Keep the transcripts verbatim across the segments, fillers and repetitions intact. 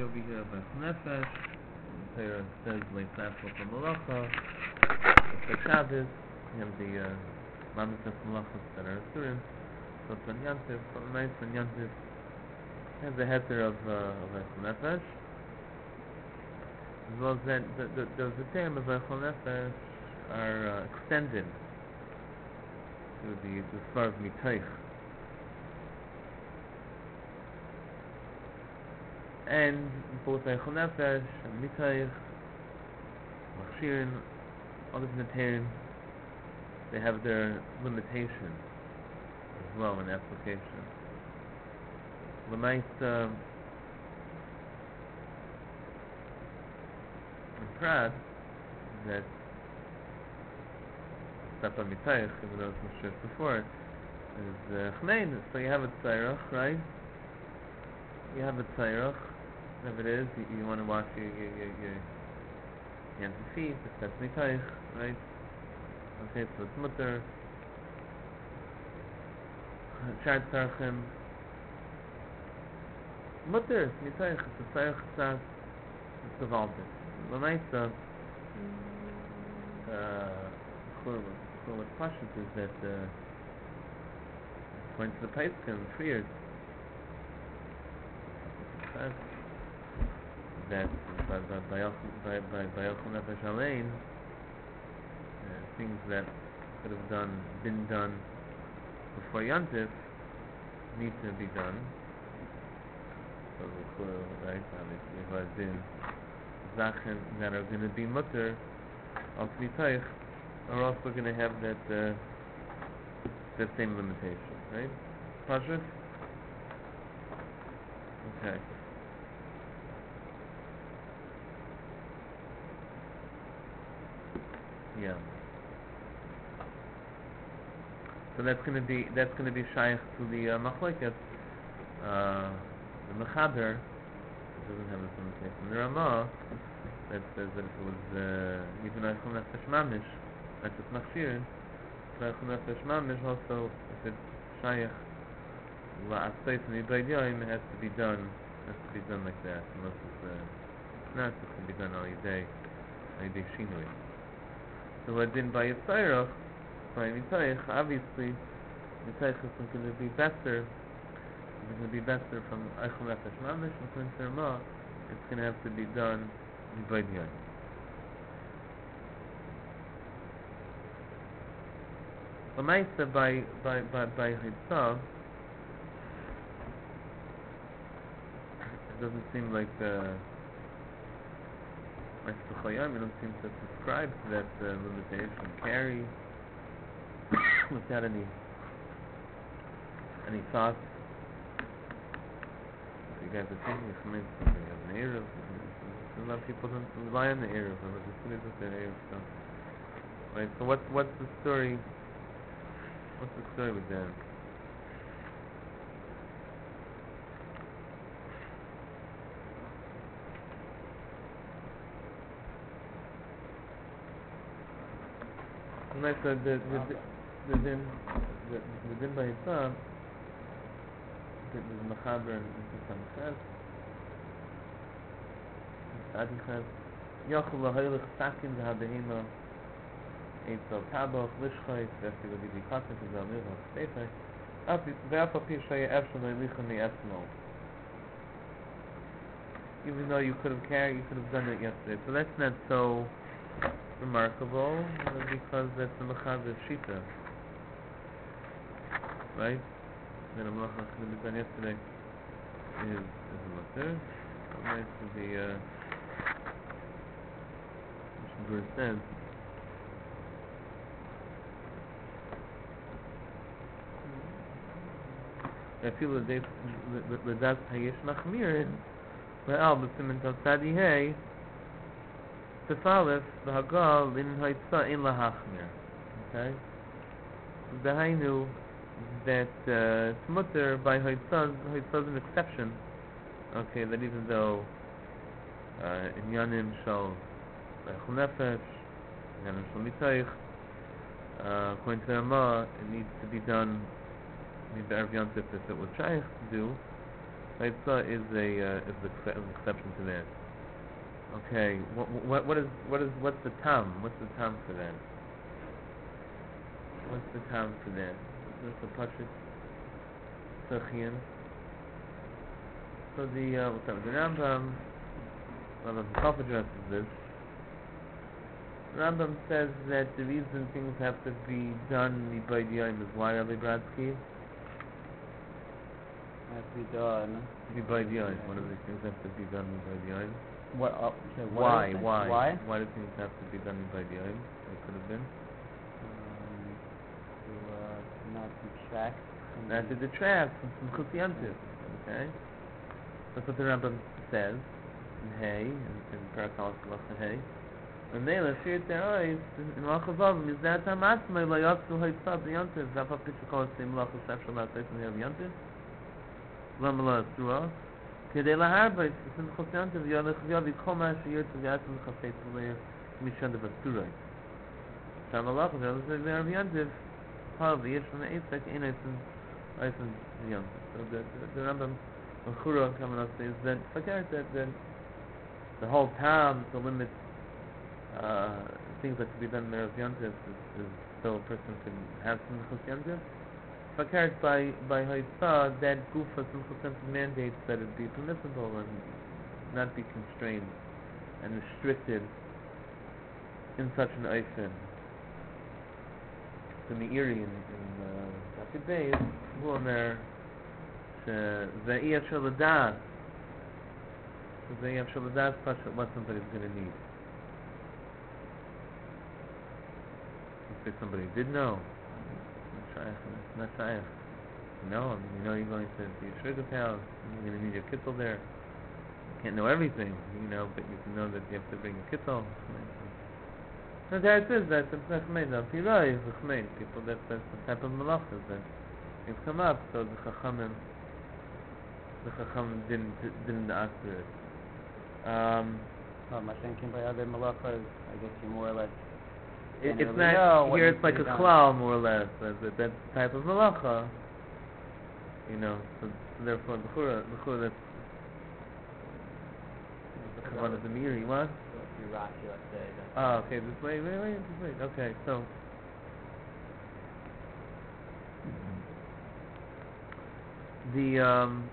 over here of Echel Nefesh. The Torah says like Nafel from Malacha. It's the Shabbos. You have the uh, Mamas of Malachas that are Asurim. So it's on Yantiv. So nice on Yantiv. Has the heter of uh, of Echel Nefesh. As well as that, the, the, the, the term of Echel Nefesh are uh, extended to the the Svar of Mitaych. And both Echel Nefesh and Mitaych, Machshirin, all the Netarim, they have their limitations as well in application. L'maisa, I'm proud that Stapa Mitaych, even though it's Mashir before, is uh, Chnein. So you have a Tzairach, right? You have a Tzairach, whatever it is, you, you want to wash your, your, your, your hands and feet, that's Mitaych, right? Okay, so it's Mutter. Shad Tzarchim. Mutter, it's Mitaych, it's a Tzairach Tzad, it's the Valdir. L'maisa, what's Pashut is that, uh, according to the Paiskim, three years, says that by by by by by by Echel Nefesh Alein, things that could have done been done before Yantif need to be done. So the Chul, right? Obviously, was in Zachen that are going to be mutter of Mitaych are also going to have that uh, that same limitation, right? Pashut? Okay. Yeah. So that's going to be that's going to be shaykh to the uh, machlekes, uh, the mechaber doesn't have this limitation. The Ramah that says that if it was uh, even Echel Nefesh Mamish, that's just machshirin. But Echel Nefesh Mamish also, if it's shaykh la'asayt mi'bayid yoyim, it has to be done. Has to be done like that, unless it's uh, not. It can be done all day, all day shinui. So what did by Yitzayach, by Mitaych, obviously, Mitaych is going to be better. It's going to be better from Echel Nefesh Mamish, and according to Ramah, it's going to have to be done by Diyan. L'maisa by by by by Hitzah, it doesn't seem like uh, like the Chayam, it doesn't seem to subscribe to that uh, limitation. Carry without any any thoughts. You guys are thinking of something of an Erev. A lot of people don't rely on the Erev, but as soon as it's the Erev stuff. Right, so what's what's the story? What's the story with that? And I said the the the din the the din by itself, the the mechaber and the samchas. Adi has Yachol lahaylich sakin v'habehema Eitzel tabach lishchayt v'efti v'gidi katet v'zalmilach steifay v'afa pi shaya efshel le'lichem me'etzmo. Even though you could have carried, you could have done it yesterday. So that's not so remarkable uh, because that's the mechaber shita, right? That a malacha could have been done yesterday is is a mutter. Nice to be uh Guru says I feel that they that's hayesh machmirin ve'al b'simen tzadi hey tefalef v'hagal in ha'itza in lahachmir. Okay, dahainu that uh, it's mutter by ha'itza. Ha'itza is an exception. Okay, that even though uh, in yanim shal Echel Nefesh, yanim shal Mitaych, uh, according to the Ramah, it needs to be done maybe Erev Yantif if it was shaykh to do, Haitzah is a uh, is the ex- an exception to that. Okay, what what what is what is what's the tam? What's the tam for that? What's the tam for that? Is this a pashut tzachian? So the uh, what's that? The Rambam, Rambam Chav addresses this. Rambam says that the reason things have to be done by the yom is why, Rabbi Bradsky? Has to be done. By the yom. One of these things have to be done by the yom. What? Uh, okay, what Why? is it? Why? Why? Why do things have to be done by the yom? It could have been. Um, to uh, not detract. from Not to the- detract from some Chutziyantis. Okay? That's what the Rambam says in Hay, in, in Parakalas Halacha Hay. And they let's hear their eyes in Lachavav is that Hamasma la Yatsu Haitzah B'Yantiv Zafa Pichakol Same Lachos Sefshal Ma'asais and Yav Yantiv Lamala Surah Kedei Laharbais Sim Chos Yantiv Yalech Yavi Koma Shiyot Yasim Chafetz V'Leir Mishanda V'Surai Sham Alachos Yalech Yav Yantiv Hav Yesh From Eitzak Ein Eitzim Eitzim Yantiv. So the, the, the Rambam Chura coming up says that forget that that the whole time to limit uh, things that can be done in Erev Yontif is, is so a person can have Simchas Yontif. Forget by by Haitzah that Gufa Simchas Yontif mandates that it be permissible and not be constrained and restricted in such an Eifin. The Meiri in Dafid Beis will there Zayyav Shaladas. Zayyav Shaladas Pashat what somebody's going to need. If somebody did know, it's not shaykh. You know, I mean, you know you're going to the Yeshiva's house, you're going to need your kittel there. You can't know everything, you know, but you can know that you have to bring a kittel. So that is that it's not made up. You're right, it's made. People, that, that's the type of malachas that things come up, so the Chachamim, the Chachamim didn't, didn't act to it. Um, Well, my thinking by other malachas, I guess you more or less. It, can't it's really not know what here. needs It's to like be a done. klal, more or less. That, that, that's the type of malacha. You know, so, so therefore, b'chura, b'chura, that's the kavanah of the Meiri. What? Through Rashi, let's say. That's Ah, okay. Just wait, wait, wait, just wait. Okay, so the um.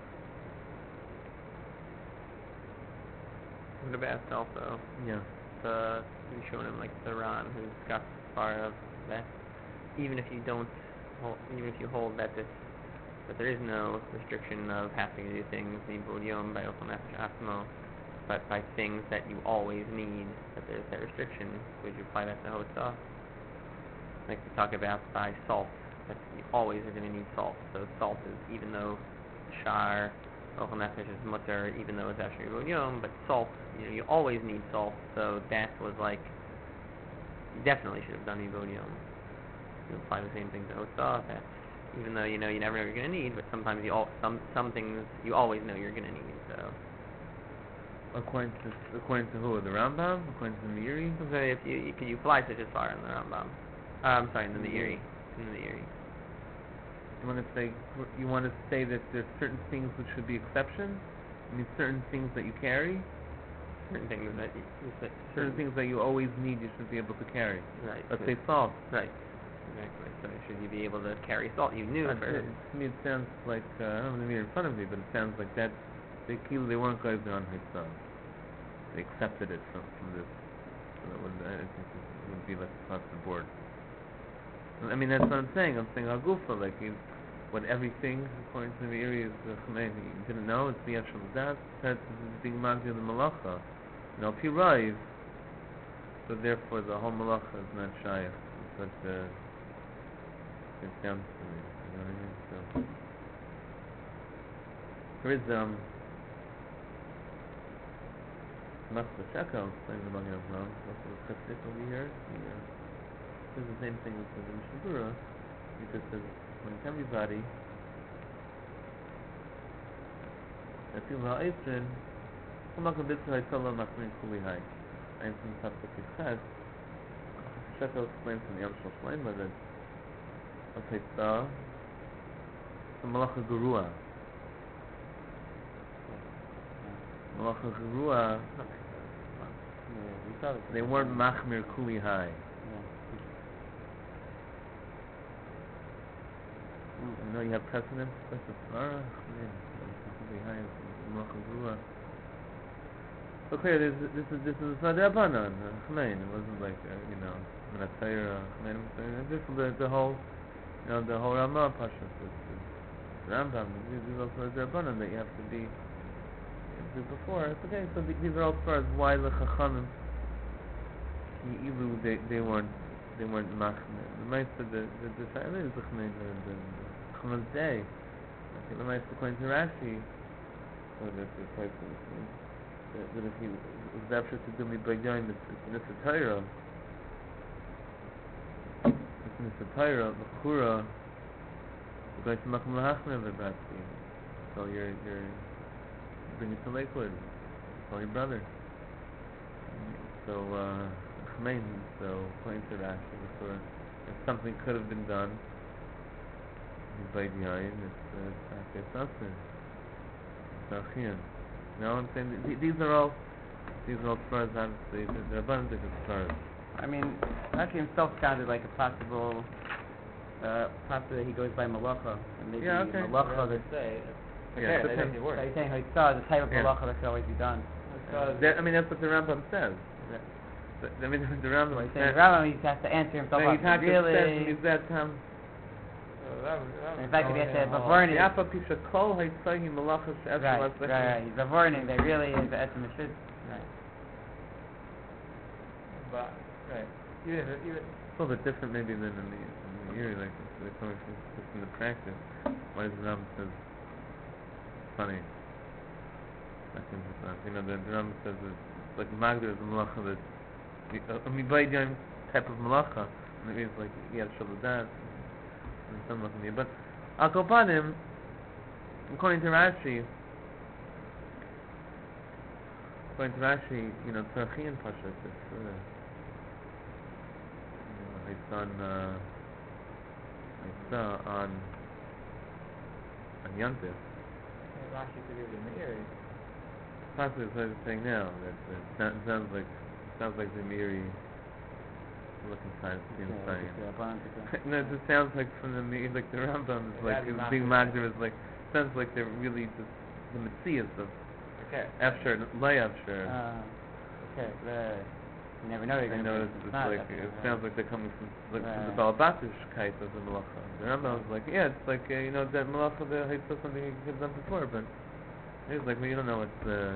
What about also Yeah. the you showing him like the Ran who's got as far of that even if you don't hold, even if you hold that this that there is no restriction of having to do things Nibud Yom by Ochel Nefesh Atzmo, but by things that you always need, that there's that restriction, would you apply that to Hotzah? Like we talk about by salt, that you always are going to need salt. So salt is, even though Shar Ochel Nefesh is mutter, even though it's actually Nibud Yom, but salt, you know, you always need salt. So that was like, you definitely should have done Nibud Yom. You apply the same thing to Hotzah, that even though you know you never know what you're going to need, but sometimes you all some some things you always know you're going to need. So, According to according to who? The Rambam? According to the Meiri? so if you, you can you apply such as far in the Rambam? Uh, I'm sorry, in the Meiri. In the Meiri. You want to say you want to say that there's certain things which should be exceptions. I mean, certain things that you carry, Certain things that you, you say, certain things that you always need, you should be able to carry. Right. Let's say salt. Right. Exactly. So should you be able to carry salt? You knew Uh, for it, to me, it sounds like uh, I don't have the Meiri in front of me, but it sounds like that they they weren't guys on Hitzah. They accepted it from, from this. So that would I think it would be like across the board. I mean, that's what I'm saying. I'm saying Agufa, like you, what everything according to the Meiri is uh, Chumei. You didn't know it's the actual that that's being magdir the malacha. You know, Piraiv. So therefore, the whole malacha is not shaykh. But uh, it sounds to me. You know what I mean? So there is um. Master Shekel explains the Magen Avraham. Also, the Chassid over here. He uh, says the same thing as the Mishnah Berurah. He just says, when everybody that people are Eifrin, come back a bit to Haitzah Machmin Kuli Hai. And from Tafsir Kichas, Shekel explains from the Yom Shal Shleima that of Haitzah, the Malacha Gurua. Malacha Gerua, Yeah, we saw this. they weren't machmir kuli high. Yeah. I know you have precedence, but the Svara, kuli high, Malacha Gerua. So clear, this, this is this is not Rabbanan, Chmein. It wasn't like uh, you know, Menatayra, Chmein. Just the the whole, you know, the whole Ramah Pashas. The Rambam. This is also the Rabbanan that you have to be do before. It's okay. So the, these are all as why the Chachamim, Ilu, they they weren't they weren't machmir. The Meister, the the the Shaila is the Chmein, the the Chachamim's day. I think the Meister according to Rashi, so that the type of that, that if he was after to do me by Yom, it's it's Nissa Torah. It's Nissa Torah, the Chura. You're going to Makom Lahachmer Lebatzi. So you're you're you bring it to Lakewood. Tell your brother. So uh Chmein, so according to Rashi, before if something could have been done by Yom, it's uh it's Asir. It's Achiyah. You know what I'm saying? Th- these are all, these are all stars, obviously. They're abundant different stars. I mean, Rashi himself sounded like a possible, uh, possible that he goes by malacha, and maybe Yeah, okay. malacha that. say. Yeah, Okay, it that depends. doesn't work. So he's saying Haitzah, the type of Yeah. malacha that could always be done. Because That, I mean, that's what the Rambam says. That- But, I mean, the Rambam So he's says. saying Rambam, he has to answer himself No, up. he's not Really? He's that um. In fact, if he has to Bavarni, right, Yafa Pisha Kol Haitzayim Malachas right, right, he's Bavarni, they really is the Etzem Meshud. Right. But right, even if it, even It's a little bit different maybe than in the, in the year, like it's coming from just in the practice. Why does the Rambam says funny? I think it's not. You know, the, the Rambam says that like Magda is a malacha that a mibaydiyim type of malacha, and it means like he has shaladat and something like that. But Al Kopanim, according to Rashi, according to Rashi, you know, Tzarchi and Pashas, it's uh, you know, it's on uh, it's uh, on on Yantif. Rashi could do it in the ear. Possibly what I'm saying now. That that sounds, sounds like sounds like the Miri looking science being science. No, it just sounds like from the Miri, like the Rambam is like That'd be being Magdir. Magdir is like sounds like they're really just the Metzias of Okay. After Lay After. Uh, okay, the, you never know you're I going know to it's, it's like it sounds like they're coming from like from the Right. Balabatish kite of the Malacha. The Rambam is like yeah, it's like uh, you know that Malacha the Haitz something you could have done before, but it's like well, you don't know what's the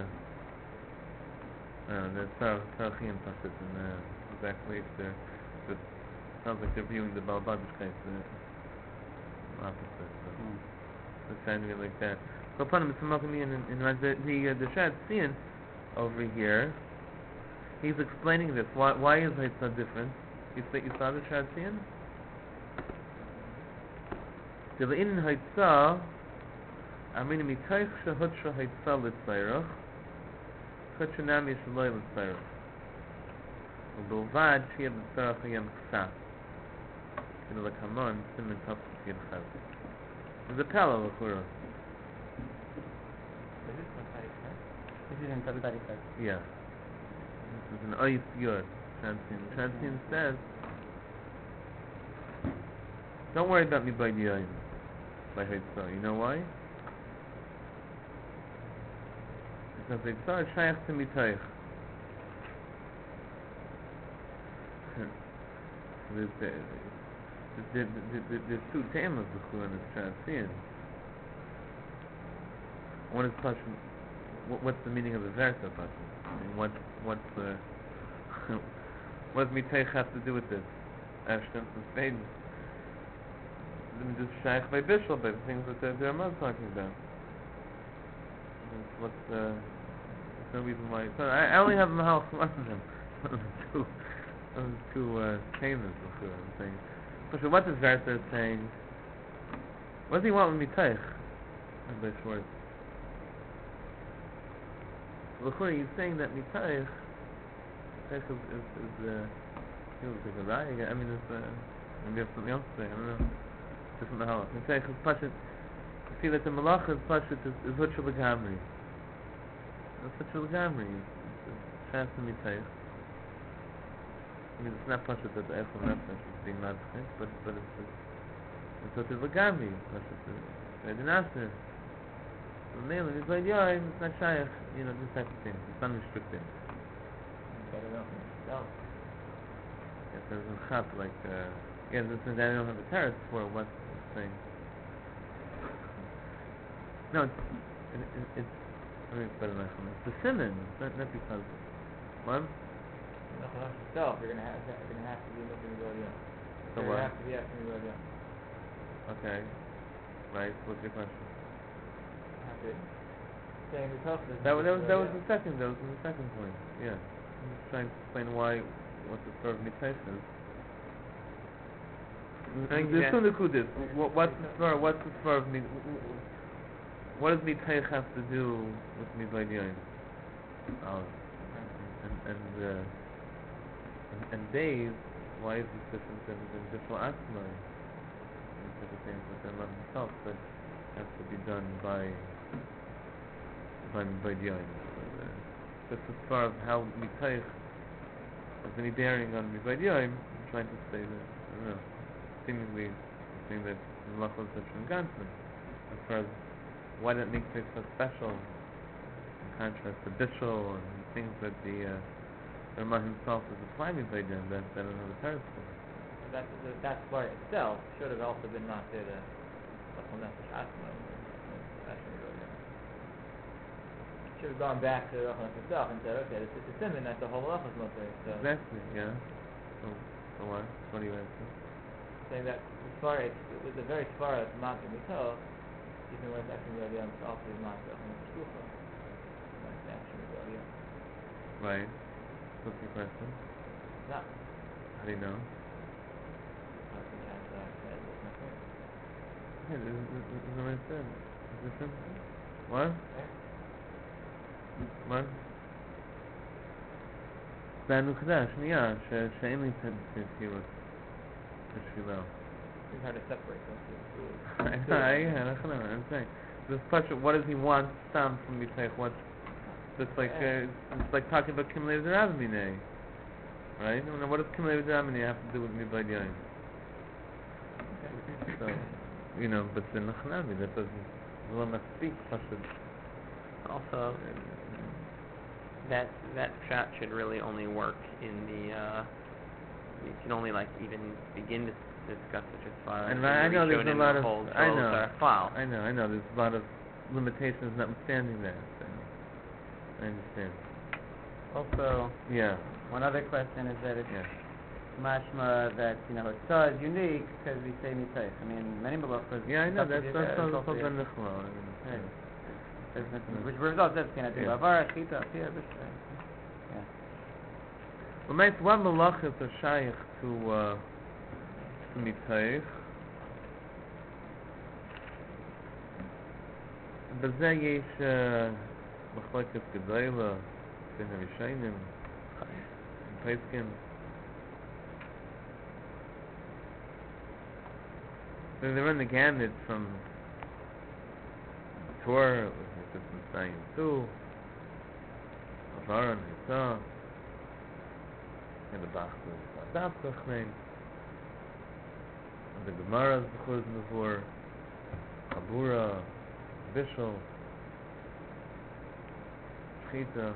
uh, the Tzarchi and Pashas and uh, exactly if they're but it sounds like they're viewing the Balabatish kite the opposite. So Mm. it's kind of like that. So upon him, it's in in in the the uh, the Shad Tzion over here. He's explaining this. Why why is it so different? You see, you saw the Shad Tzion? The in Haitzah, I mean, mitaych shehutsha Haitzah l'tzayrach, chutchanami shaloi l'tzayrach. Ubelvad shiyad l'tzarach hayam ksa. You know, like Hamon, Simon Tafsir Yedchaz. There's a parallel with Hura. This is in Tabitari says. Yeah. This is an Ois Yod. Transian. Transian says, don't worry about me by the Yom. By Haitzah. You know why? Because Haitzah is Shaykh to Mitaych. There's, there's, there's, there's, there's two temas of in this Transian. One is Pashim. What, what's the meaning of the verse of Pashim? I mean, what, what's the... what does Mitaych have to do with this? Ashton and Spain. This Shaykh by Bishop, by the things that the, the Ramah is talking about. What's the... There's no reason why... So I, I only have Mahal one of them. One of the two... One of the two uh, temas before I'm saying. But what this verse is saying... What does he want with Mitaych? By Schwartz. Before he's saying that Mitaych, Mitaych is, is, is uh, feels like a raya. I mean, it's, uh, maybe have something else to say, I don't know. Different Mahalach. Mitaych is Pashit, you see that the Malach is Pashit is, is Hutchel L'Gamri. That's such a legamri. It's shaykh to mitaych. I mean, it's not pashut that the echel nefesh is being madchik, but but it's it's such a legamri. Pashut the Eden Aser. So mainly, it's like yoim. It's not shaykh. You know, this type of thing. It's unrestricted. Got it off himself. Yes, there's a chat like. Uh, yeah, this is I don't have a terrace for what's the thing. No, it's it, it, it's. I mean, it's better than It's the simon, not not because. What? Nothing else yourself. You're gonna have you're gonna have to be looking at Yodim. So You what? have to be asking Yodim. Okay. Right. What's your question? Have to saying the tough is. That, wa- that was that was the second. That was the second point. Yeah. I'm just trying to explain why what the sort of mitayf is. think There's that- two nikudis. What, what's the sort? What's the sort of mit? What does mitayf have to do with midlay yoim? Oh, and and uh, and, and days. Why is this different than than bishul atzmai? And such a thing with the man himself that has to be done by by by yoim. That's as far as how mitayf has any bearing on midlay yoim. I'm trying to say that I don't know. Seemingly, I think that Malach was such an Gansman. As far as why that makes it so special, in contrast to Bishul and things that the uh, Ramah himself is applying by them, that that another terrace for. That that part itself should have also been not there. The Nefesh Asma. Should have gone back to the Rachel itself and said, okay, this is a simon. That's the whole Rachel Motzei. So Exactly, yeah. So, so what? What do you answer? saying that as far as with the very far as Mount Mito, even when it's actually Yodim, it's also Mount Rachel Shkufa. That's actually Yodim. Right. What's your question? No. How do you know? I think that's uh, that's my point. Hey, this is this is what I said. Is this simple? What? Okay. מה? זה הנקודה השנייה, ש- שאין לי תפילות בתפילה. It's hard to separate those two. I know, I know, I'm saying. This question, what does he want stam from Mitaych? What? It's like uh, it's like talking about Kimlev Rabineh, right? I mean, what does Kimlev Rabineh have to do with Midlay Yoim? So, you know, but the Nachnavi, that doesn't, will not speak Pashut. Also, that that shot should really only work in the. Uh, you can only like even begin to discuss it as far as And I know there's a lot of, I know, file. I know, I know, there's a lot of limitations notwithstanding that. So I understand. Also, Yeah, one other question is that it's yeah. mashma that, you know, Hotza is unique because we say Mitaych. I mean, many malachas. Yeah, I know, that's that's that's also also yeah. Ben Nichlo. Right. There's nothing- Which results that's kind of thing. Yeah. Avar, Chita, Pia, Bishra. Yeah. Well, mate, what malachas are shaykh to uh, to Mitaych? בזה יש מחלקת גדולה בין הראשונים, פייסקים. So they run the gamut from Torah, which is just in Zion two, Avar and Hitzah, and the Bach was Adab Kochnein, and the Gemara is the Chuz Mavur, Chabura, Bishul, Shchita.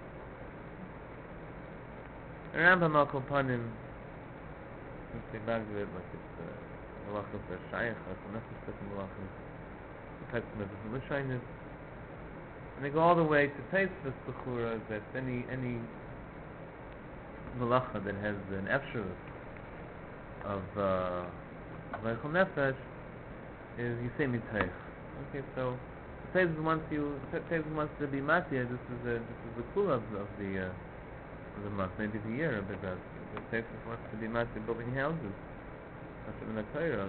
And Rambam Al Kopanim, since they bagged it like it's uh, Malachas are Shaykh, like the Nefesh Pesim Malachas, the Pesim of the L'Shainis, and they go all the way to Teisvis B'chura, that any, any Malacha that has an Efshurus of uh, Vaychel Nefesh, is you say Mitaych. Okay, so Teisvis wants you, Teisvis wants to be Matya, this is a, this is the clue of, of the, uh, of the month, maybe the year of the month. Teisvis wants to be Matya building houses. That's what the Torah,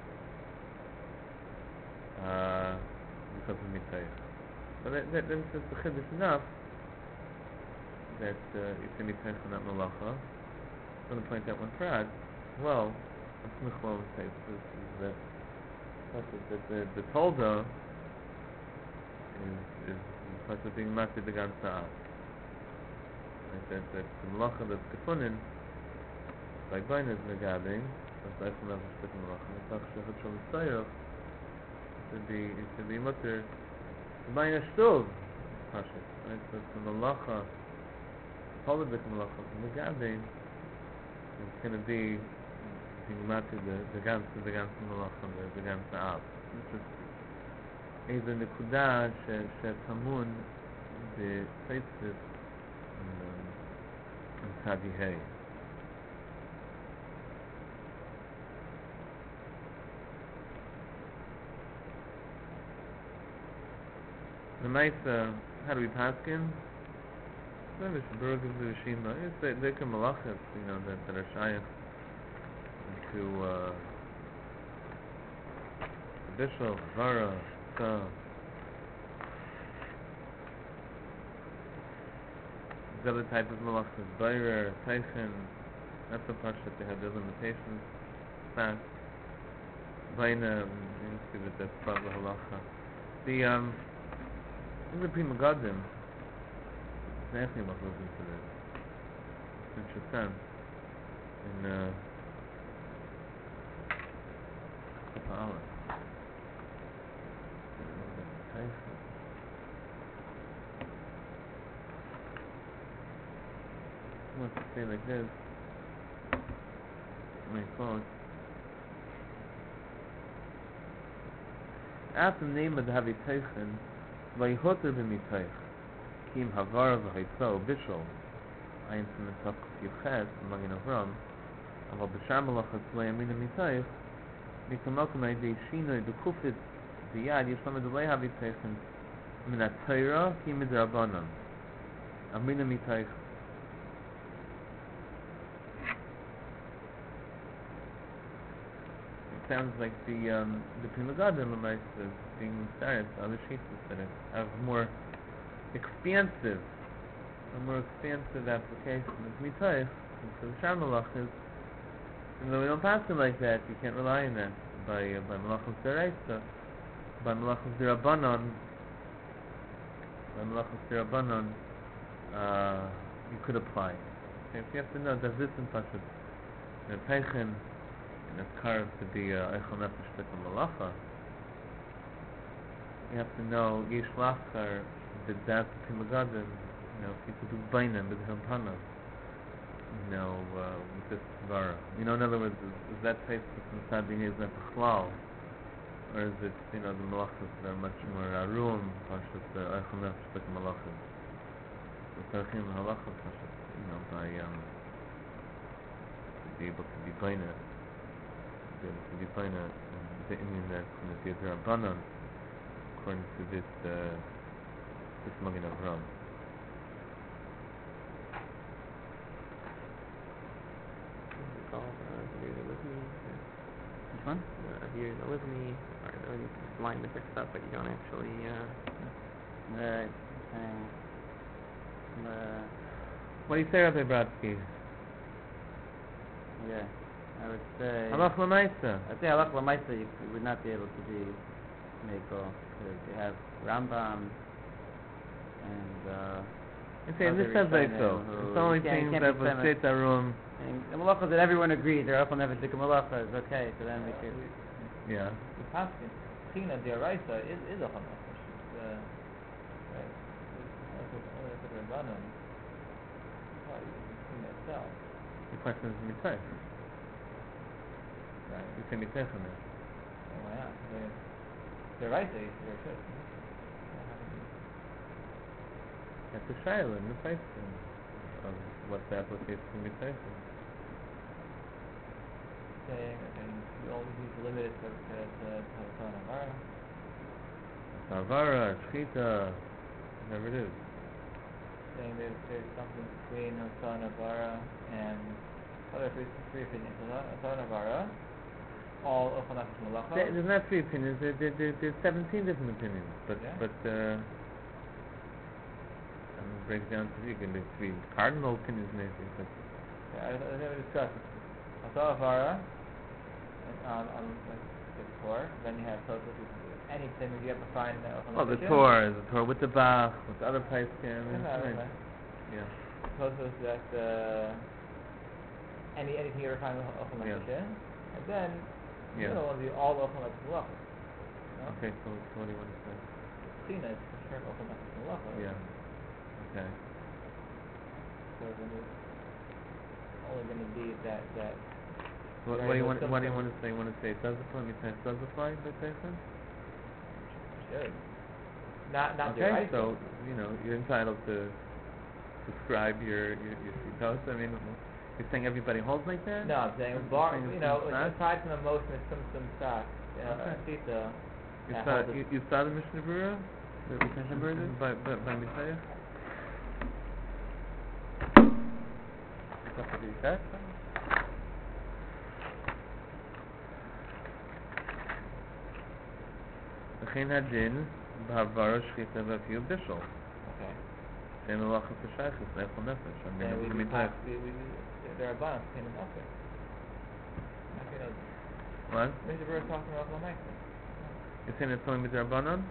uh, because of Mitayach. But that, that, then says the Chiddush enough that uh, you say Mitayach and not Malacha. I'm going to point out one prad. Well, what's Mechol says is, is that that the, the, the Tolda is, is Pasha being Mati the ganze Ab. Like that, that the Malacha that's gefunden, by Beinez Megading, that's Eichel Nefesh Shtik Malacha, it's auch Shechet Shom Tzayach, it should be, it should be Mutter, the Beinez Shtov, Pasha, right, so it's the Malacha, Holodik Malacha, Megading, it's going to be being Mati the, the ganze, the ganze Malacha, the, the ganze Ab. This is איזה נקודה שטמון בסייסס צדי ה'. למעשה, how do we paskin? Maybe Shburg of the Rishima. They, they can malachas, you know, that, that are shaykh to uh, Bishop, Vara, So, the other type of malachas, Bayrer, Teichen, that's the part that they have their limitations. Fast. Baina, you see that that's part of the halacha. The, um, in the Prima Gadim, there's nothing about looking to this. It's interesting. In, uh, Kapa'ala. I want to say like this. My phone. After the name of the Havi Teichen, Vayhoter b'mitayich, Kim Havar v'haitzah bishol, Ayin Simen Tov Yuches, Magen Avram, Aval b'shar malachas lo yamina mitayich, Mikamokum Aydei Shinoi b'kufit Ziyad Yishlam Adolei Havi Teichen, Min HaTorah Ki Midrabanan, Amina mitayich. Sounds like the um, the Prima Gadim is being started. Other sheets that have more expansive, a more expansive application of mitayich. And so the Shar Malachas, even though we don't pass it like that, you can't rely on that by uh, by Malachas Deraisa, by Malachas Derabanan, by Malachas Derabanan, uh, you could apply. Okay, so you have to know that this in Pashat, you know, Teichen. And it's carved to be Eichel Nefesh Shtik Malacha. You have to know Yesh Lachar, the Das Prima Gadim, you know, people do Bainim, with Hampana, you know, uh, with this Vara. You know, in other words, is, is that type of Sadi is not Bechlal, or is it, you know, the Malachas that are much more Arum, Pashas, Eichel Nefesh Shtik Malacha. The Tarchim Halacha, Pashas, you know, by, um, to be able to be Bainim. To be fine at the Indian that's going to be a Rabbanan according to this uh, this Magen Avram. Called uh, Here's a Litany. Which one? Uh, Here's a Litany, or uh, you can line different stuff, but you don't actually. Uh, Right. Saying. Uh, What do you say, Rabbi Bratsky? yeah. I would say. Halach l'maisa. I'd say halach l'maisa you, you would not be able to be meiko because you have Rambam and. Uh, You say this says like so. It's only things that was sit room. And the malachas that everyone agrees they're Eichel Nefesh Shtik Malacha is okay. So then we could. Yeah. The paskin, China Deraisa is is Eichel Nefesh. It's uh, right. Only the Rabbanon. Probably China itself. The question is mitayich. Right. You say mitayich on it. Oh, why not? The Deraisa is very good. That's a shayla in the place of what the application of mitayich is. Saying and you always need to limit it to to to Havasan Avara. Savara, Shchita, whatever it is. Saying there's there's something between Havasan Avara and other three three opinions. Havasan Avara, all Eichel Nefesh Malacha. There- There's not three opinions. There, there, there, there's seventeen different opinions. But Yeah? but uh, I'm gonna break it down to three. Can be three cardinal opinions maybe. But Yeah, I, I never discussed it. Havasan Avara, and on on like I said before. Then you have Tosafos who anything that you ever find in the Ochel Well, the Nefesh. Torah is the Torah with the Bach, with the other Paiskim. Yeah, Right. okay. Yeah. Suppose it was that uh, any anything you ever find in the Ochel Yeah. Nefesh, and then the Yeah. other one will be all Ochel Nefesh Malacha. No? Okay, so, so what do you want to say? Tina is for sure Ochel Nefesh Malacha. Yeah. Okay. So then it's only going to be that that. What, Right, what do you but want? What do you something- want to say? You want to say it does apply? You say it does apply by Teichen? Should. Not not the Okay, right. so you know you're entitled to describe your your your shitos. I mean, you're saying everybody holds like that? No, I'm saying You're bar. saying You it's know, some stock? aside from the motion, it's some some stock. You know, Okay. Sita. You uh, saw holds it- you, you saw the Mishnah Berurah? The Mishnah Berurah Mhm. by by by Messiah? That's what you said. וכן הדין בעבר שחיטה ואפילו בישול. Okay. שאין מלאכה כשייכת לאכול נפש. אני Then we לא we מתערב. pass. We we there are bonus came in upper. Not gonna. What? Mister Burr talking about the next. You're saying it's only midrabanan?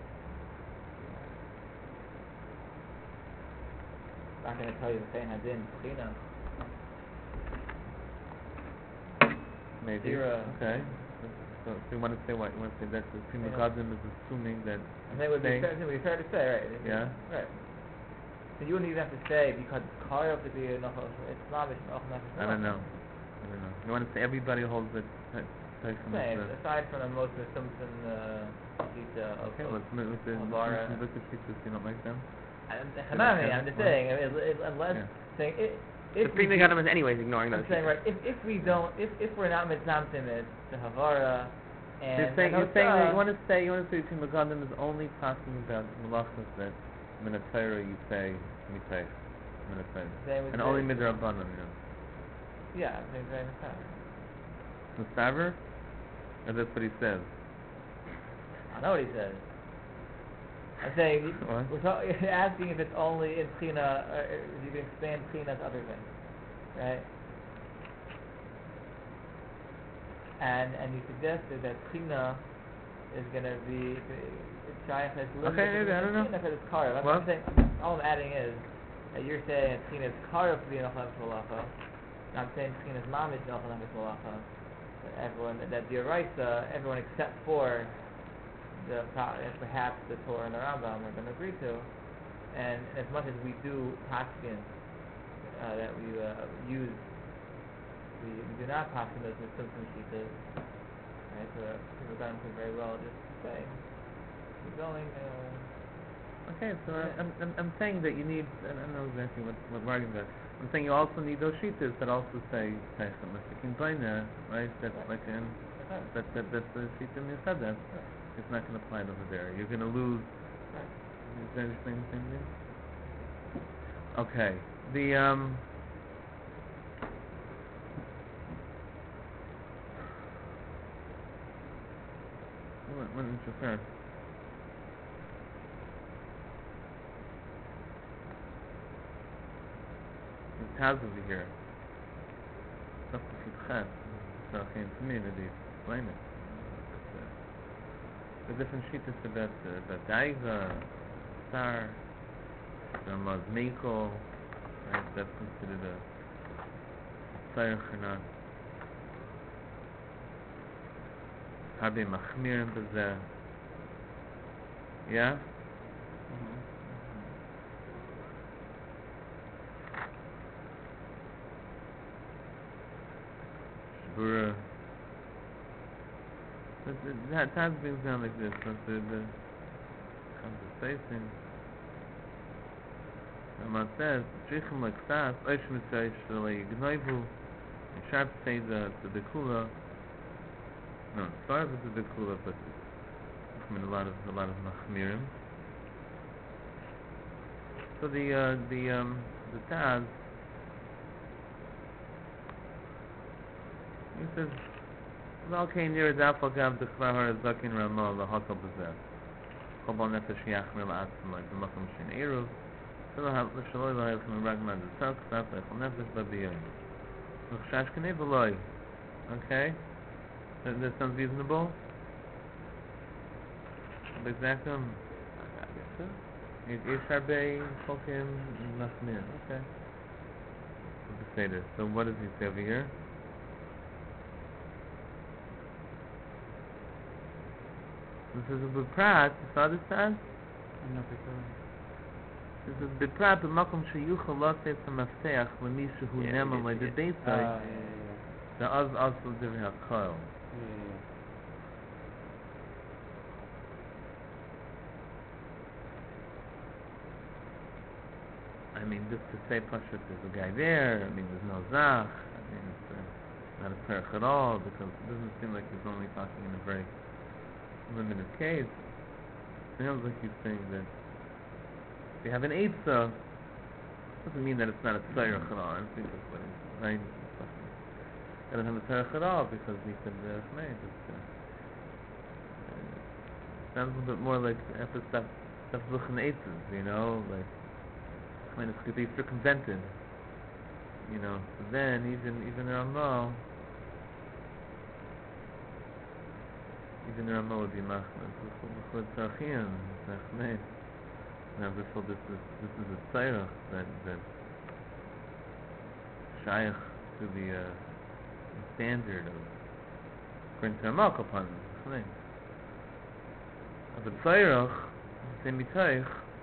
Not gonna tell you the same hadin. Tina. Maybe. Zero. Okay. So, so you want to say what? You want to say that the Prima Yeah. Godim is assuming that I think it would be saying- fair, it would be fair to say, right? Yeah. Right. So you wouldn't even have to say because it's car to be a nochel. It's not it's not I don't know. I don't know. You want to say everybody holds it. Tyson Same. is the Aside from the most Simpson uh, sheet uh, of okay. of- Let's move with the Avara. with the pieces. You don't like them? And Hanami, I'm just What? saying, I mean, it, it, unless Yeah. saying it, The if we Prima do- Godim is anyways ignoring I'm those. saying people. right, if if we don't, if if we're not mitzamtim it to Havara and You're saying and you're saying that Hosea, you want to say you want to say Prima Godim is only talking about malachas that in the Torah you say mitayich, in the Torah, Same with and the- only midrabanan. You know. yeah, I think very much. Mustaver? Or that's what he says. I know what he says. I'm saying you- What? we're talk- asking if it's only in Tina, or if you can expand Tina to other things, right? And and you suggested that Tina is gonna be it's Shaykh has limited Okay, maybe, I don't know. Tina because it's Karov. I'm, What? I'm saying all I'm adding is that you're saying that Tina is Karov to be an Ochel Malacha. And I'm saying Tina is Mamish an Ochel Malacha. That everyone that the Araisa, everyone except for the and perhaps the Torah and the Rambam are going to agree to, and as much as we do paskin uh, that we uh, use, we, we do not paskin those symptom sheetas, right? So people got them very well. Just say, keep going. Uh, Okay, so I- I'm, I'm I'm saying that you need. I don't know exactly what what we're arguing about. I'm saying you also need those sheetas that also say teichem. If you can find that, right? That's Right. like an okay. that that that's the sheetim you said that. It's not going to apply over there. You're going to lose. Right. Is that the same thing? Okay. The um. What, what is your first? The Taz over here. Stuff to keep chat. So it came to me that they explain it. But, uh, the different sheets about uh, about Daiva, Star, Ramaz Meiko, right? That's considered a Tzayach or not. Habe Machmirim Bazeh. Yeah? Shbura. But the- that Taz brings down like this. So the, the conversation. Ramaz says, Trichim Leksas, Oish Mitzvah Shalei Gnoivu, and sharp say the the Dekula. No, as far as the Dekula, but I mean a lot of a lot of Machmirim. So the uh, the um the Taz, he says, "Well, okay, near Dafal Gav the Kvar Zakin Ramah LaHakal Bazeh. Kobal Nefesh Yachmer LaAtzim like the Macham Shin Eruv. So the Hal Shaloi LaHaychim Ragman the Tzak Tzak Echel Nefesh Babiyim. L'Chshash Knei V'Loi. Okay, that, that sounds reasonable. B'Zakam. I guess so. Yesh Harbe Chokim Machmir. Okay. Beseder. So what does he say over here? This is a B'Prat. You saw this time? I know for sure. This is B'Prat b'Makom sheyuchal latet ha'mafteach l'mi shehu Yeah, neman we did, we did. le'debeisai. Oh, yeah, yeah, The az also divrei hakol. yeah. Yeah, I mean, just to say Pashut, there's a guy there. I mean, there's no Zach. I mean, it's uh, not a perich at all because it doesn't seem like he's only talking in a very limited case. It sounds like he's saying that if you have an Eitzah, doesn't mean that it's not a Tzarech at all. I don't think that's what he's right. I don't have a Tzarech at all because he said the Rechmei. Uh, it sounds a little bit more like after stuff, stuff Luchen Eitzahs, you know, like when it's could be circumvented, you know. So then even even Ramah, even Ramah would be machmas. B'chol tzarchim, tzarchmei. Now this whole this is this is a tzarech that that shaykh to the uh, standard of according to Ramah upon tzarchmei. But tzarech, same b'tayich.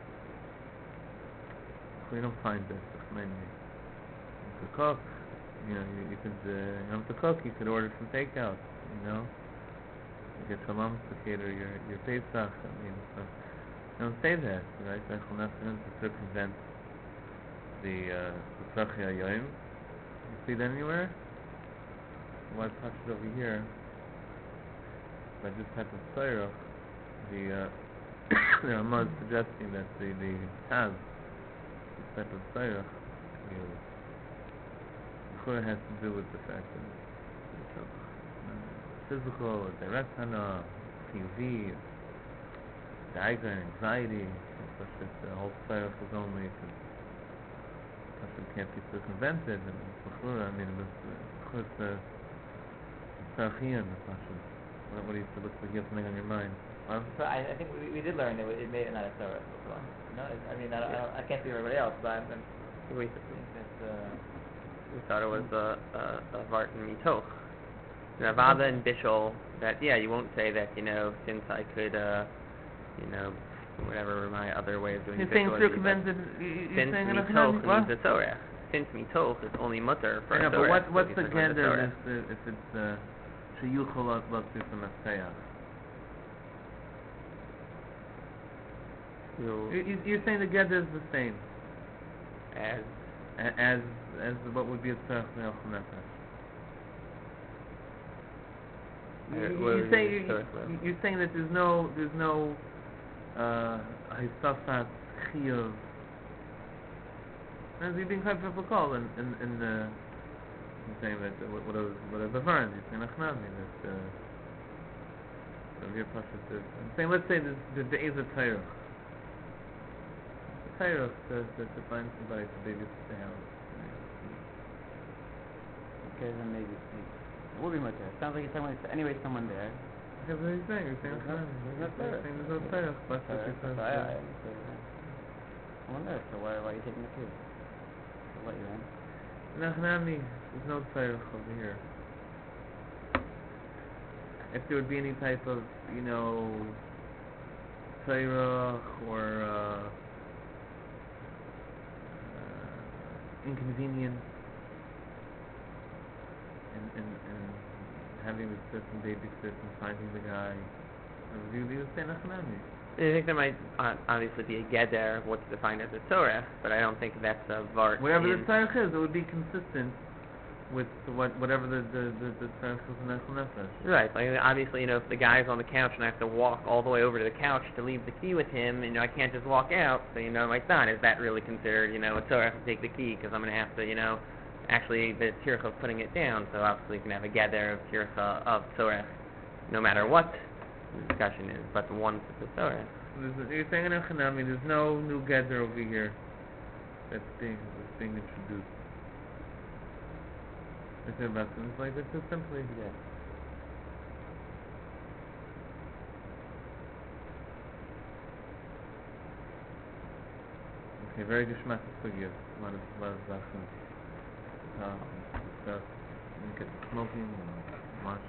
We don't find this. I mean, you could cook, you know, you, you could, uh, you don't have to cook, you could order some takeout, you know. You get shalom to cater your, your Pesach, I mean, so, don't say that, right? Echel Nefesh to circumvent the, uh, the Tzarchi HaYoim. You see that anywhere? Why touch it over here? By this type of tzarech, the, uh, the Ramah is suggesting that the, the Taz, type of tzarech, you know, before it has to do with the fact that it's uh, physical, or direct hana, P U V, daiga, anxiety, such that the whole tzarech is only if the person can't be circumvented, and before, I mean, it was, of course, the tzarechiyim, the passion. What, what do you, looks like you have something on your mind? Well, So I, I think we, we did learn that it made it not a tzarech as well. No, it, I mean, I, don't, I, don't, I can't see everybody else, but I'm, I'm We, I think that, uh, we thought it was a, a, a Vart and Mitoch. Ravada and Bishul, that, yeah, you won't say that, you know, since I could, uh, you know, whatever my other way of doing you're Bishul saying is, circumvented, you, you're since saying in a Mitoch what? needs a Torah. Since Mitoch is only mutter for I know, a but Torah. what, what's so the he's talking about gender Torah. if, if it's, uh, sheyuchal latzis ha'mafteach? You, You, you're saying the gender is the same as, a- as as what would be a tzarech me'al nefesh. Uh, You- what You're is saying it? you- Sorry, sorry. you- you're saying that there's no there's no uh hisafat chiyuv. As you've been quite difficult in in in the you're saying that uh, what what are what are the varns? You're saying achnami that uh, so here Pasha says. I'm saying let's say there's the the is a tzarech. The tzarech says that to find somebody to babysit the house. Okay, then maybe maybe. We'll be mutter. Sounds like you're talking about anyway someone there. That's what he's saying. You're saying There's no- achnami. there's no You're tzarech. saying there's no tzarech. But Sorry, because so I, I uh, understand that. Someone there, so why, why are you taking the kid? I'll let you in. Nachnami, there's no tzarech over here. If there would be any type of, you know, tzarech or uh, uh, inconvenience in, in, in having this person babysit and finding the guy, you would say nachnami. I think there might uh, obviously be a geder of what's defined as a Torah, but I don't think that's a Vart Whatever in... the tzarech is, it would be consistent with what whatever the the the, the tzarech is in Echel Nefesh. Right, like obviously, you know, if the guy's on the couch and I have to walk all the way over to the couch to leave the key with him, you know, I can't just walk out, so, you know, like that, is that really considered, you know, a Torah to take the key, because I'm going to have to, you know, actually, the tircha of putting it down, so obviously you can have a gather of tircha of Torah, no matter what the discussion is, but once it's a Torah. There's, you're saying in Echanami, there's no new gather over here that's being that's being introduced. It's about it's like it's just simply Yeah. Okay, very geschmacklich figure. What is what is that? Uh, discuss. You get the smoking and marching.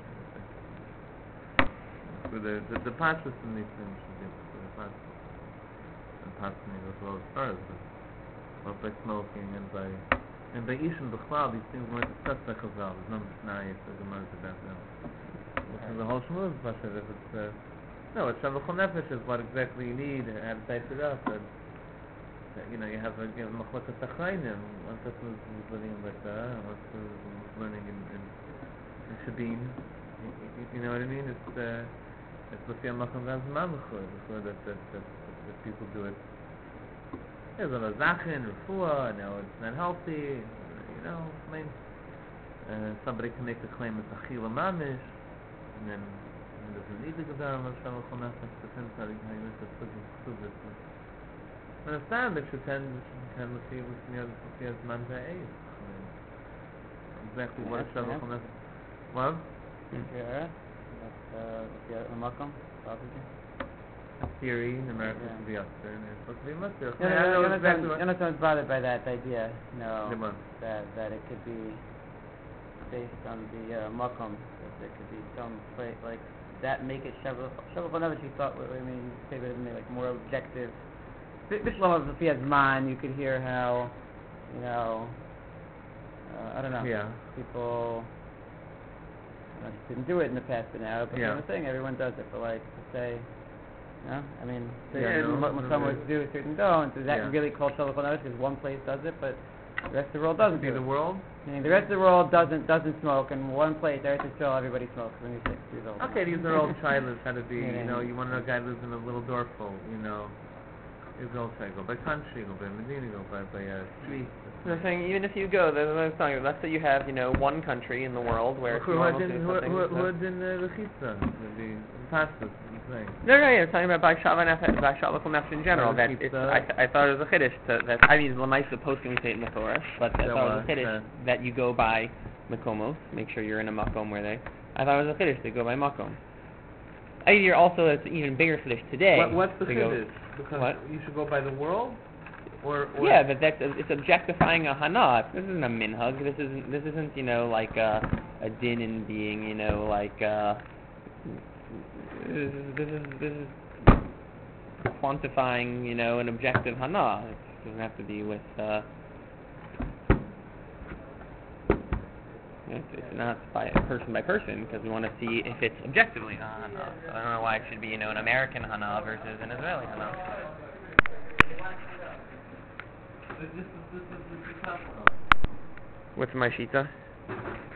So the the the patches in these things should be for the patches. And patches as well as far as but both by smoking and by and by Ishin B'chlal, these things weren't discussed by Chazal. There's no Mishnah, it's a Gemara to that them. Which is the whole Shmuz Pasha, if it's uh, no, it's Shavachol Nefesh is what exactly you need, how to type it up, and uh, you know, you have a, you have Machlokes Tachrayim, one person was living in Beta, one person was learning in, in, in Shabin, you, you, you know what I mean? It's, uh, it's L'fi HaMakom Vaz Mamachor, before that, that, that, that, that people do it. There's a Zachin, Refuah, now it's not healthy, you know, I mean, uh, somebody can make the claim it's Achila Mamish, and then it doesn't need to go down on Shavachol Nefesh, depends how you make the Sugis. I understand that you tend to L'fi HaZman Ve'ez. Exactly what is Shavachol Nefesh? What? Yeah. That's uh, the Makom, obviously. A theory in America Yeah. to be Aster, and it's supposed to be Muster. Yeah, I know exactly what. Jonathan's bothered by that idea, you know, The one. that that it could be based on the uh, Makom, that there could be some place like that make it Shavachol Nefesh. He thought, I mean, say that it made like more objective. Bishlam of L'fi HaZman, you could hear how, you know, uh, I don't know, Yeah. people. I just didn't do it in the past, but now, but Yeah. the thing, everyone does it. But like to say, you know, I mean, say, Yeah, and no, when no, someone no. do certain don't, is that Yeah. really called Shavachol Nefesh? Because one place does it, but the rest of the world Doesn't doesn't be do the it. world. Meaning the rest of the world doesn't doesn't smoke, and one place, Eretz Yisrael, everybody smokes when you're six years old. Okay, these are old childless, how to be, Yeah. you know, you want to know a guy lives in a little dorful, you know. He's old child, go by country, go by Medina, go by, by uh, street. I'm saying even if you go, that's what I was telling you. Let's say you have, you know, one country in the world where it's Who normal had to in, do who, something. who, that's who not- had in the Lechitza, the pastas, you saying. No, no, yeah, I'm talking about by Shavachol Nefesh, by Shavachol Nefesh in general. Oh, That it's, it's, uh, I, th- I thought it was a chiddush to that. I mean, Lamaisa posting say it in the Torah, but I That thought it was was, a chiddush uh, that you go by Makomos. Make sure you're in a Makom where they. I thought it was a chiddush to go by Makom. I mean, you're also it's an even bigger chiddush today. What, what's the to go- chiddush? Because What? you should go by the world? Or, or Yeah, but that's it's objectifying a hana. This isn't a minhag. This isn't this isn't you know like a a din in being you know like uh this is this is this is quantifying you know an objective hana. It doesn't have to be with uh. It's, it's not by person by person because we want to see if it's objectively a hana. So I don't know why it should be you know an American hana versus an Israeli hana. This is, this is, this is, What's my shita?